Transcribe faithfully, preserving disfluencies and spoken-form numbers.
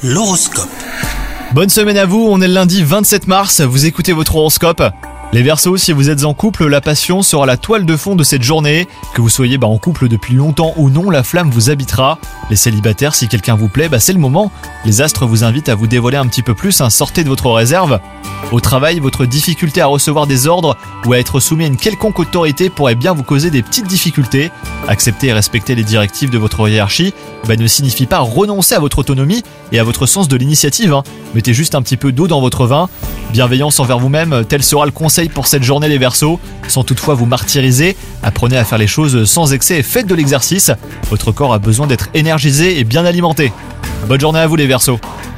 L'horoscope. Bonne semaine à vous, on est le lundi vingt-sept mars, vous écoutez votre horoscope. Les Verseaux, si vous êtes en couple, la passion sera la toile de fond de cette journée. Que vous soyez bah, en couple depuis longtemps ou non, la flamme vous habitera. Les célibataires, si quelqu'un vous plaît, bah, c'est le moment. Les astres vous invitent à vous dévoiler un petit peu plus, hein, sortez de votre réserve. Au travail, votre difficulté à recevoir des ordres ou à être soumis à une quelconque autorité pourrait bien vous causer des petites difficultés. Accepter et respecter les directives de votre hiérarchie bah, ne signifie pas renoncer à votre autonomie et à votre sens de l'initiative. Hein. Mettez juste un petit peu d'eau dans votre vin. Bienveillance envers vous-même, tel sera le conseil pour cette journée les Verseaux. Sans toutefois vous martyriser, apprenez à faire les choses sans excès et faites de l'exercice. Votre corps a besoin d'être énergisé et bien alimenté. Bonne journée à vous les Verseaux.